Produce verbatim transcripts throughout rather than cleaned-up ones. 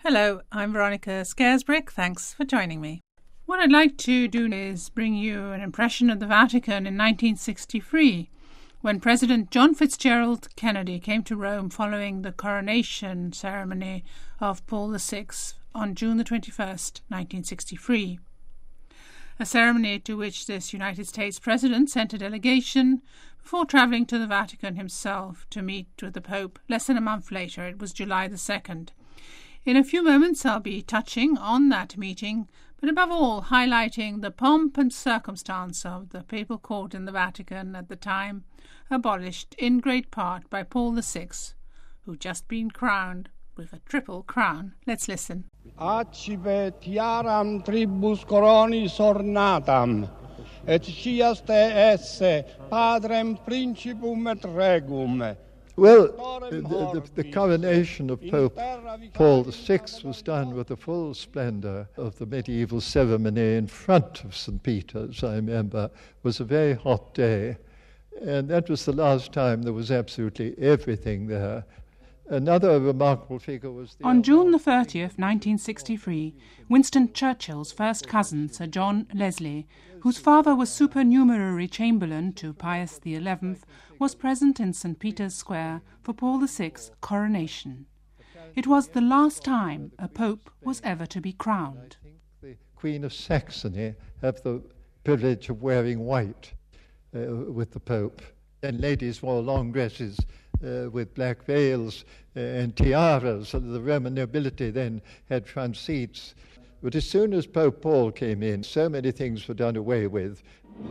Hello, I'm Veronica Scaresbrick. Thanks for joining me. What I'd like to do is bring you an impression of the Vatican in nineteen sixty-three, when President John Fitzgerald Kennedy came to Rome following the coronation ceremony of Paul the Sixth on June the twenty-first, nineteen sixty-three. A ceremony to which this United States President sent a delegation before travelling to the Vatican himself to meet with the Pope less than a month later. It was July the second. In a few moments I'll be touching on that meeting, but above all highlighting the pomp and circumstance of the papal court in the Vatican at the time, abolished in great part by Paul the Sixth, who'd just been crowned with a triple crown. Let's listen. Accipe tiaram tribus coronis ornatam, et scias te esse padrem principum et regum. Well, the, the, the coronation of Pope Paul the Sixth was done with the full splendour of the medieval ceremony in front of Saint Peter's, I remember. It was a very hot day, and that was the last time there was absolutely everything there. Another remarkable figure was... The On June the thirtieth, nineteen sixty-three, Winston Churchill's first cousin, Sir John Leslie, whose father was supernumerary chamberlain to Pius the Eleventh, was present in Saint Peter's Square for Paul the Sixth's coronation. It was the last time a pope was ever to be crowned. The Queen of Saxony had the privilege of wearing white uh, with the pope, and ladies wore long dresses uh, with black veils uh, and tiaras. So the Roman nobility then had front seats. But as soon as Pope Paul came in, so many things were done away with.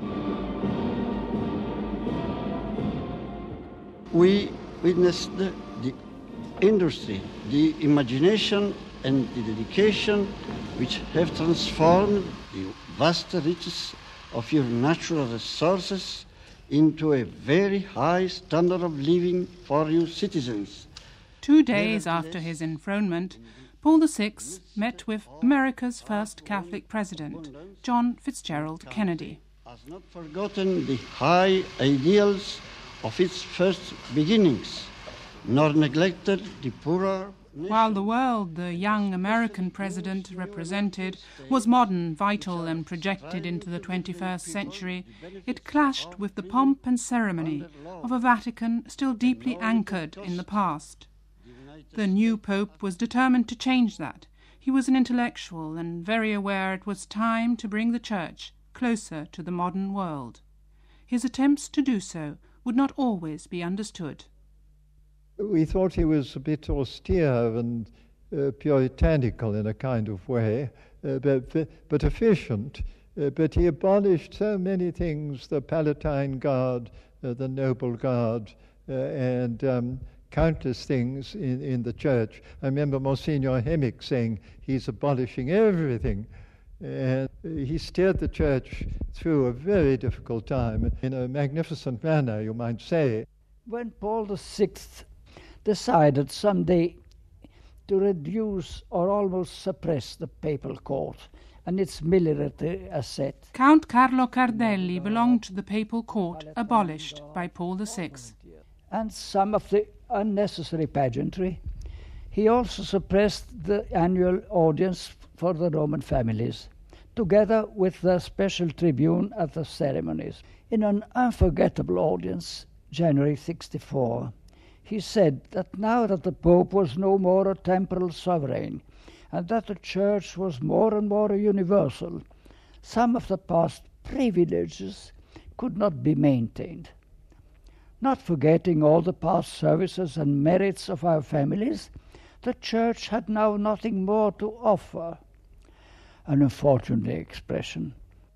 We witnessed the industry, the imagination and the dedication which have transformed the vast riches of your natural resources into a very high standard of living for you citizens. Two days after his enthronement, Paul the Sixth met with America's first Catholic president, John Fitzgerald Kennedy. Has not forgotten the high ideals of its first beginnings, nor neglected the poorer nation. While the world the young American president represented was modern, vital and projected into the twenty-first century, it clashed with the pomp and ceremony of a Vatican still deeply anchored in the past. The new pope was determined to change that. He was an intellectual and very aware it was time to bring the Church closer to the modern world. His attempts to do so would not always be understood. We thought he was a bit austere and uh, puritanical in a kind of way, uh, but, but efficient. Uh, but he abolished so many things, the Palatine Guard, uh, the Noble Guard, uh, and um, countless things in, in the church. I remember Monsignor Hemmick saying he's abolishing everything. And he steered the church through a very difficult time in a magnificent manner, you might say. When Paul the Sixth decided someday to reduce or almost suppress the papal court and its military asset, Count Carlo Cardelli belonged to the papal court abolished by Paul the Sixth. And some of the unnecessary pageantry, he also suppressed the annual audience for the Roman families, together with the special tribune at the ceremonies. In an unforgettable audience, January sixty-four, he said that now that the Pope was no more a temporal sovereign, and that the Church was more and more universal, some of the past privileges could not be maintained. Not forgetting all the past services and merits of our families, the Church had now nothing more to offer. An unfortunate expression.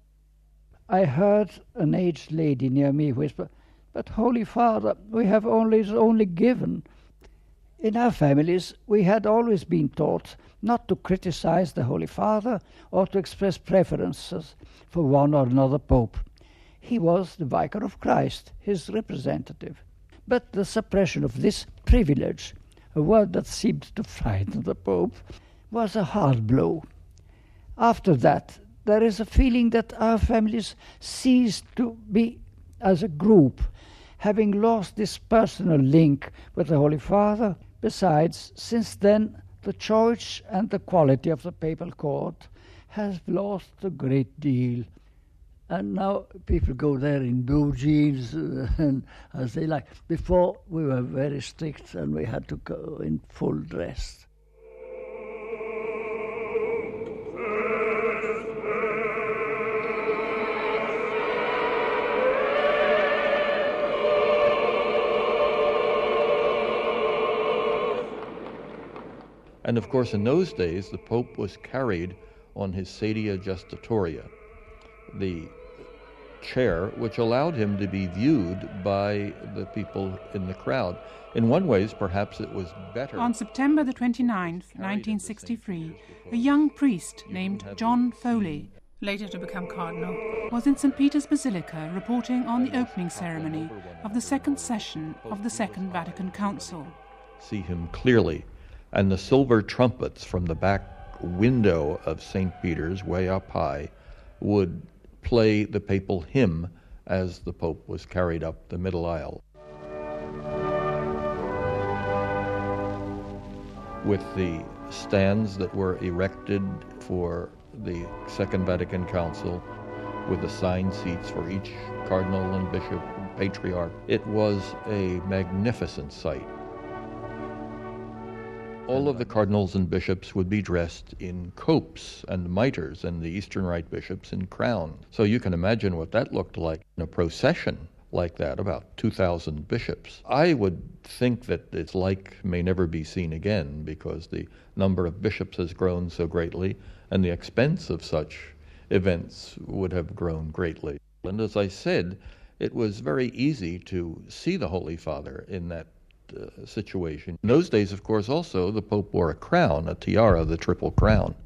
I heard an aged lady near me whisper, "But Holy Father, we have always only given." In our families, we had always been taught not to criticize the Holy Father or to express preferences for one or another pope. He was the Vicar of Christ, his representative. But the suppression of this privilege, a word that seemed to frighten the Pope, was a hard blow. After that, there is a feeling that our families ceased to be as a group, having lost this personal link with the Holy Father. Besides, since then, the choice and the quality of the papal court has lost a great deal. And now people go there in blue jeans uh, and as they like. Before we were very strict and we had to go in full dress. And of course, in those days, the Pope was carried on his sedia gestatoria, the chair which allowed him to be viewed by the people in the crowd. In one ways, perhaps it was better. On September the twenty-ninth, nineteen sixty-three, a young priest named John Foley, later to become cardinal, was in Saint Peter's Basilica reporting on the opening ceremony of the second session of the Second Vatican Council. See him clearly, and the silver trumpets from the back window of Saint Peter's, way up high, would play the papal hymn as the Pope was carried up the middle aisle. With the stands that were erected for the Second Vatican Council, with assigned seats for each cardinal and bishop and patriarch, it was a magnificent sight. All of the cardinals and bishops would be dressed in copes and mitres, and the Eastern Rite bishops in crowns. So you can imagine what that looked like in a procession like that, about two thousand bishops. I would think that its like may never be seen again because the number of bishops has grown so greatly, and the expense of such events would have grown greatly. And as I said, it was very easy to see the Holy Father in that Uh, situation. In those days, of course, also, the Pope wore a crown, a tiara, the Triple Crown.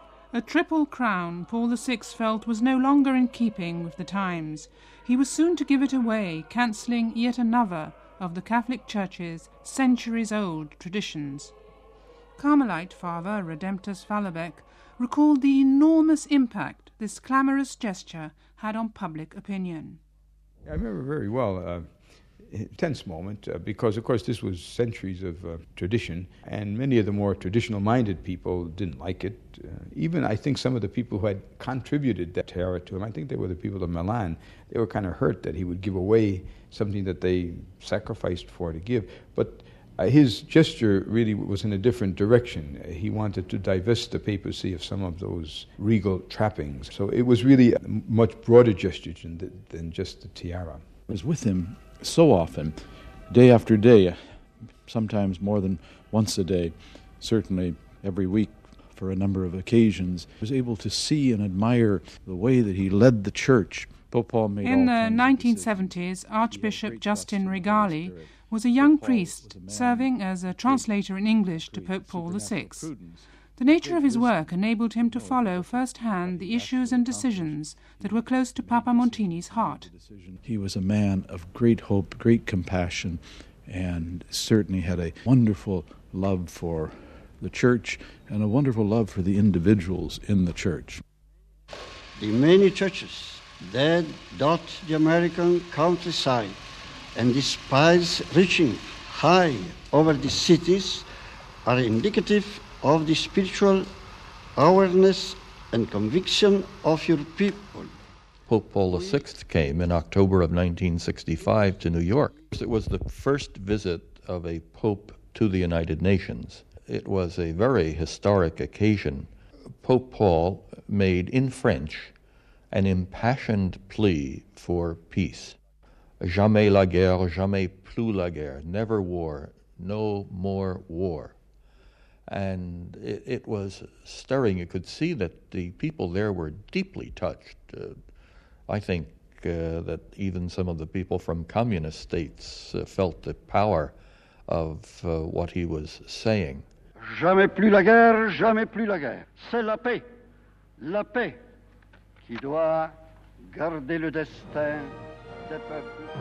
A triple crown Paul the Sixth felt was no longer in keeping with the times. He was soon to give it away, cancelling yet another of the Catholic Church's centuries-old traditions. Carmelite Father Redemptus Fallerbeck recalled the enormous impact this clamorous gesture had on public opinion. I remember very well uh, intense moment uh, because, of course, this was centuries of uh, tradition, and many of the more traditional-minded people didn't like it. Uh, even, I think, some of the people who had contributed that tiara to him, I think they were the people of Milan, they were kind of hurt that he would give away something that they sacrificed for to give. But uh, his gesture really was in a different direction. Uh, he wanted to divest the papacy of some of those regal trappings. So it was really a much broader gesture than, than just the tiara. I was with him so often, day after day, sometimes more than once a day, certainly every week for a number of occasions. I was able to see and admire the way that he led the church. Pope Paul made In the nineteen seventies, Archbishop Justin Regali was a young priest serving as a translator in English to Pope Paul the Sixth. The nature of his work enabled him to follow firsthand the issues and decisions that were close to Papa Montini's heart. He was a man of great hope, great compassion, and certainly had a wonderful love for the church and a wonderful love for the individuals in the church. The many churches that dot the American countryside and the spires reaching high over the cities are indicative of the spiritual awareness and conviction of your people. Pope Paul the Sixth came in October of nineteen sixty-five to New York. It was the first visit of a pope to the United Nations. It was a very historic occasion. Pope Paul made in French an impassioned plea for peace. Jamais la guerre, jamais plus la guerre. Never war, no more war. And it, it was stirring. You could see that the people there were deeply touched. Uh, I think uh, that even some of the people from communist states uh, felt the power of uh, what he was saying. Jamais plus la guerre, jamais plus la guerre. C'est la paix, la paix qui doit garder le destin des peuples.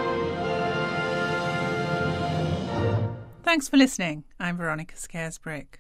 Thanks for listening. I'm Veronica Scaresbrick.